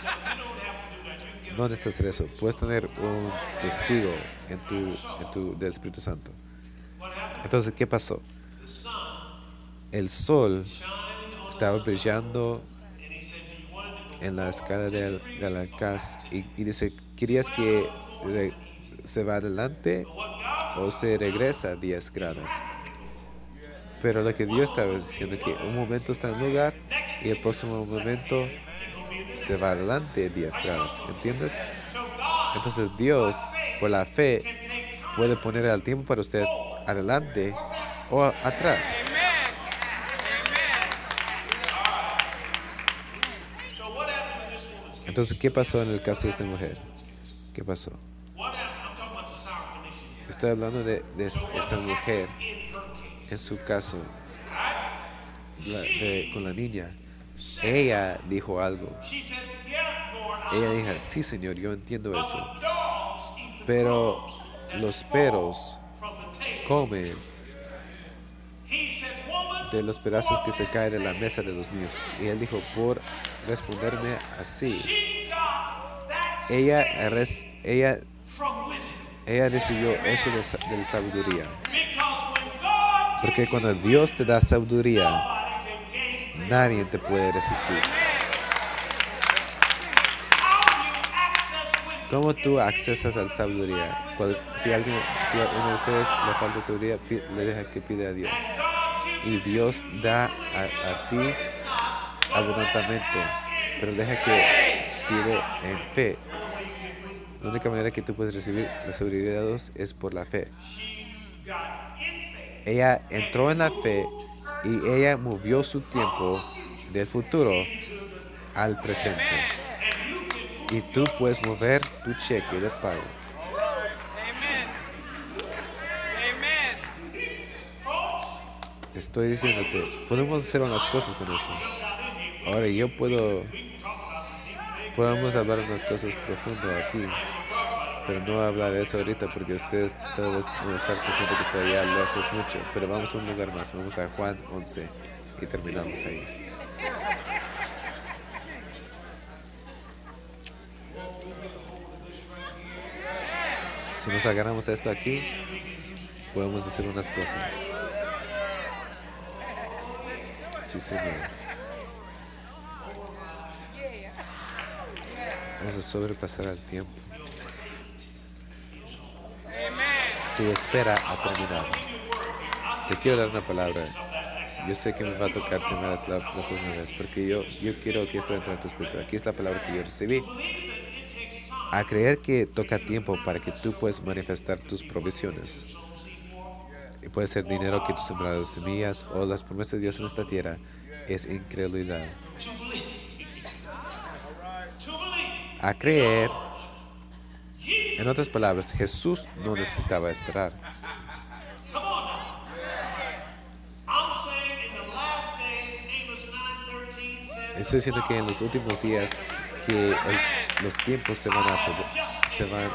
no necesitas hacer eso. Puedes tener un testigo en tu, en tu, del Espíritu Santo. Entonces, ¿qué pasó? El sol estaba brillando en la escala del Acaz, y, y dice: ¿querías que re, se va adelante o se regresa diez grados? Pero lo que Dios estaba diciendo es que un momento está en un lugar y el próximo momento se va adelante diez grados. ¿Entiendes? Entonces Dios, por la fe, puede poner el tiempo para usted adelante o atrás. Entonces, ¿qué pasó en el caso de esta mujer? ¿Qué pasó? Estoy hablando de, de esa mujer, en su caso, la, de, con la niña. Ella dijo algo. Ella dijo: sí, Señor, yo entiendo eso. Pero los perros comen de los pedazos que se caen de la mesa de los niños. Y él dijo: por responderme así, ella, ella, ella recibió eso de, de sabiduría. Porque cuando Dios te da sabiduría, nadie te puede resistir. ¿Cómo tú accesas a la sabiduría? Cuando, si, alguien, si a uno de ustedes le falta sabiduría, le deja que pide a Dios. Y Dios da a, a ti abundantemente, pero deja que pide en fe. La única manera que tú puedes recibir la sabiduría de Dios es por la fe. Ella entró en la fe y ella movió su tiempo del futuro al presente. Y tú puedes mover tu cheque de pago. Estoy diciéndote, podemos hacer unas cosas con eso. Ahora yo puedo, podemos hablar unas cosas profundas aquí, pero no voy a hablar de eso ahorita porque ustedes tal vez van a estar pensando que estoy allá lejos mucho. Pero vamos a un lugar más, vamos a Juan once y terminamos ahí. Si nos agarramos a esto aquí, podemos decir unas cosas. Sí, Señor. Vamos a sobrepasar el tiempo. Tu espera ha terminado. Te quiero dar una palabra. Yo sé que me va a tocar terminar la, la próxima vez, porque yo, yo quiero que esto entre en tu espíritu. Aquí es la palabra que yo recibí. A creer que toca tiempo para que tú puedas manifestar tus provisiones. Y puede ser dinero que tú sembradas semillas o las promesas de Dios en esta tierra. Es incredulidad. A creer, en otras palabras, Jesús no necesitaba esperar. Estoy diciendo que en los últimos días que el, los tiempos se van a, se van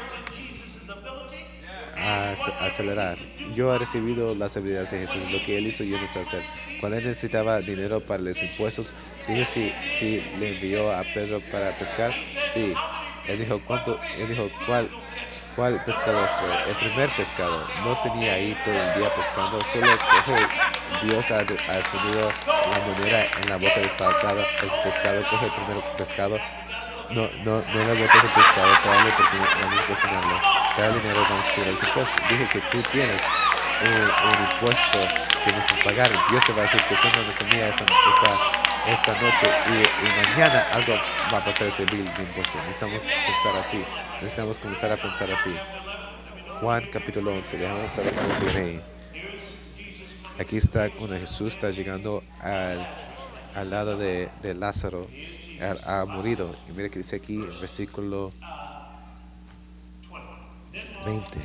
a acelerar. Yo he recibido las habilidades de Jesús, lo que Él hizo yo no estoy hacer. Cuando Él necesitaba dinero para los impuestos, dije si, si le envió a Pedro para pescar, sí. Él dijo, ¿cuánto? Él dijo, ¿cuál, cuál pescador fue? El primer pescador. No tenía ahí todo el día pescando, solo coge, Dios ha, ha escondido la moneda en la boca del pescado, el pescado coge el primer pescado. No, no, no le botes el pescado, tráele porque vamos a presionarlo. Trae dinero, vamos a cobrar ese impuesto. Dije que tú tienes un, un impuesto que necesitas pagar. Dios te va a decir que siembra una semilla esta, esta, esta noche y, y mañana algo va a pasar ese bill de impuesto. Necesitamos pensar así. Necesitamos comenzar a pensar así. Juan capítulo once. Déjame saber cómo viene. Aquí está cuando Jesús está llegando al, al lado de, de Lázaro. Ha, ha morido. Y mira que dice aquí en versículo veinte.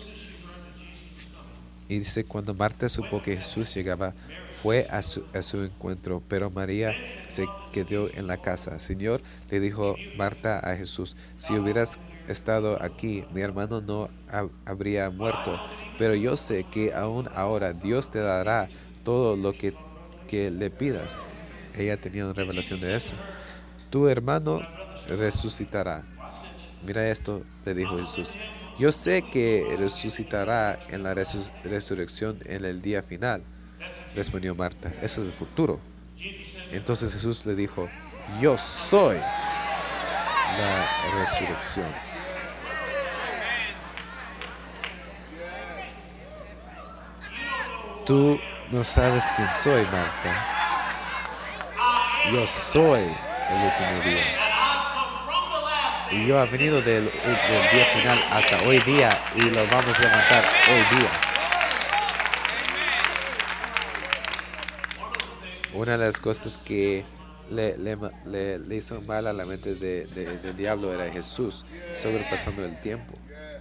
Y dice, cuando Marta supo que Jesús llegaba, fue a su, a su encuentro, pero María se quedó en la casa. Señor, le dijo Marta a Jesús, si hubieras estado aquí, mi hermano no ha, habría muerto. Pero yo sé que aún ahora Dios te dará todo lo que, que le pidas. Ella tenía una revelación de eso. Tu hermano resucitará. Mira esto, le dijo Jesús. Yo sé que resucitará en la resur- resurrección en el día final. Respondió Marta. Eso es el futuro. Entonces Jesús le dijo, yo soy la resurrección. Tú no sabes quién soy, Marta. Yo soy el último día. Y yo he venido del, del día final hasta hoy día y lo vamos a levantar hoy día. Una de las cosas que le, le, le, le hizo mal a la mente de, de, del diablo era Jesús sobrepasando el tiempo.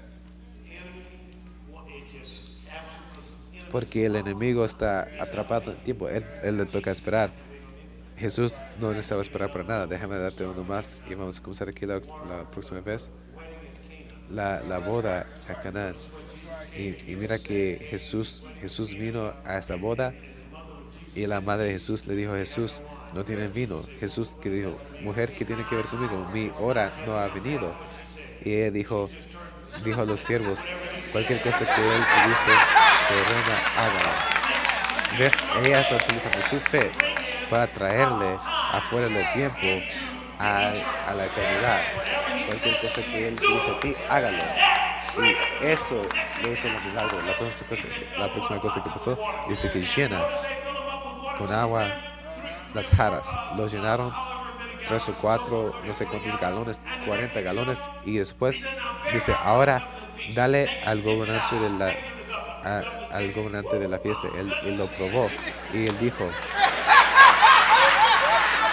Porque el enemigo está atrapado en el tiempo. Él, él le toca esperar. Jesús no necesitaba esperar para nada. Déjame darte uno más y vamos a comenzar aquí la, la próxima vez. La, la boda a Canaán. Y, y mira que Jesús, Jesús vino a esa boda y la madre de Jesús le dijo a Jesús, no tienen vino. Jesús que dijo, mujer, ¿qué tiene que ver conmigo? Mi hora no ha venido. Y ella dijo, dijo a los siervos, cualquier cosa que él te dice, te ordena, hágala. ¿Ves? Ella está utilizando su fe para traerle afuera del tiempo a, a la eternidad. Cualquier cosa que Él dice a ti, hágalo. Y eso lo hizo el milagro. La próxima cosa, la próxima cosa que pasó, dice que llena con agua las jarras. Los llenaron tres o cuatro, no sé cuántos galones, cuarenta galones. Y después dice, ahora dale al gobernante de la, a, al gobernante de la fiesta. Él, él lo probó y él dijo,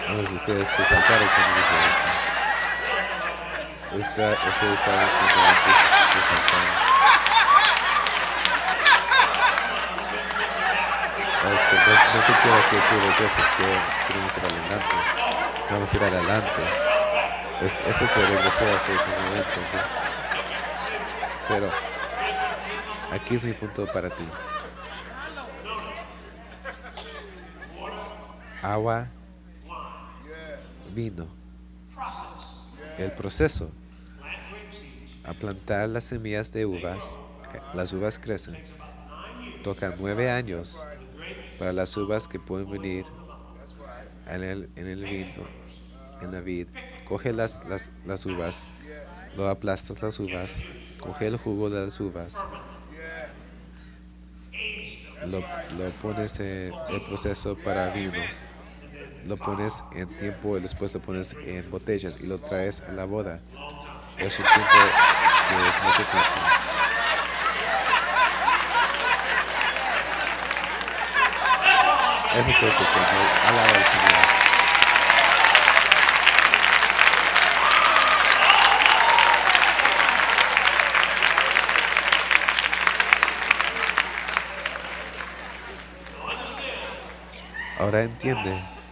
Algunos de ustedes se saltaron cuando dije eso. Usted, ustedes saben cuando antes se saltaron. Okay, no, no te quiero que tú regreses, que queremos ir adelante. Vamos a ir adelante. Es, eso te regresé hasta ese momento, ¿no? Pero aquí es mi punto para ti. Agua, vino. El proceso. A plantar las semillas de uvas, las uvas crecen. Toca nueve años para las uvas que pueden venir en el, en el vino, en la vid. Coge las, las, las uvas, lo aplastas las uvas, coge el jugo de las uvas, lo, lo pones en el proceso para vino, lo pones en tiempo y después lo pones en botellas y lo traes a la boda. Es un tiempo que es mucho tiempo. Eso es todo, pequeño. Alaba al Señor. Ahora entiende.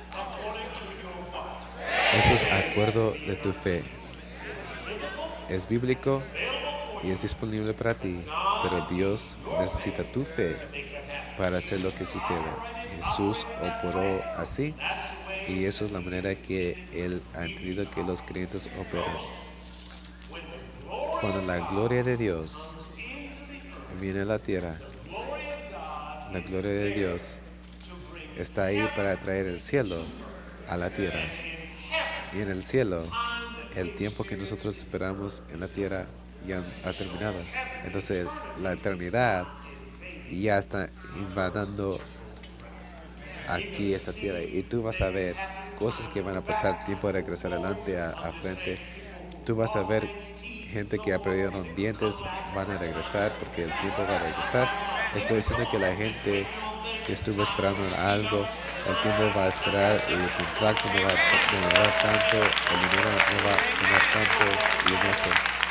Eso es acuerdo de tu fe. Es bíblico y es disponible para ti, pero Dios necesita tu fe para hacer lo que sucede. Jesús operó así y eso es la manera que Él ha entendido que los creyentes operan. Cuando la gloria de Dios viene a la tierra, la gloria de Dios está ahí para traer el cielo a la tierra. Y en el cielo, el tiempo que nosotros esperamos en la tierra ya ha terminado. Entonces, la eternidad ya está invadiendo aquí esta tierra. Y tú vas a ver cosas que van a pasar, tiempo de regresar adelante, a, a frente. Tú vas a ver gente que ha perdido los dientes, van a regresar porque el tiempo va a regresar. Estoy diciendo que la gente que estuvo esperando en algo, el tiempo va a esperar, el contrato no va a demorar tanto, el dinero no va a tomar tanto y en eso.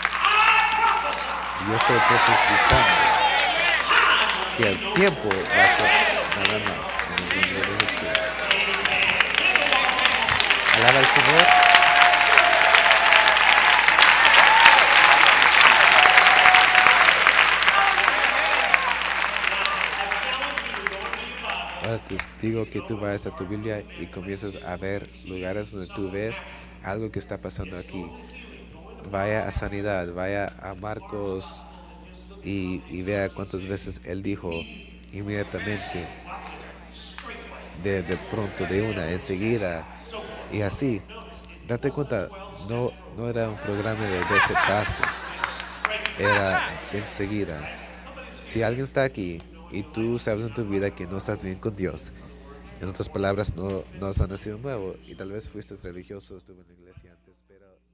Yo estoy profetizando que el tiempo va a ser nada más en el nombre de Jesús. Alaba al Señor. Ahora te digo que tú vayas a tu Biblia y comienzas a ver lugares donde tú ves algo que está pasando aquí. Vaya a Sanidad, vaya a Marcos y, y vea cuántas veces él dijo inmediatamente, de, de pronto, de una, enseguida, y así. Date cuenta, no, no era un programa de doce pasos, era enseguida. Si alguien está aquí y tú sabes en tu vida que no estás bien con Dios, en otras palabras, no, no has nacido nuevo y tal vez fuiste religioso, estuve en la iglesia antes, pero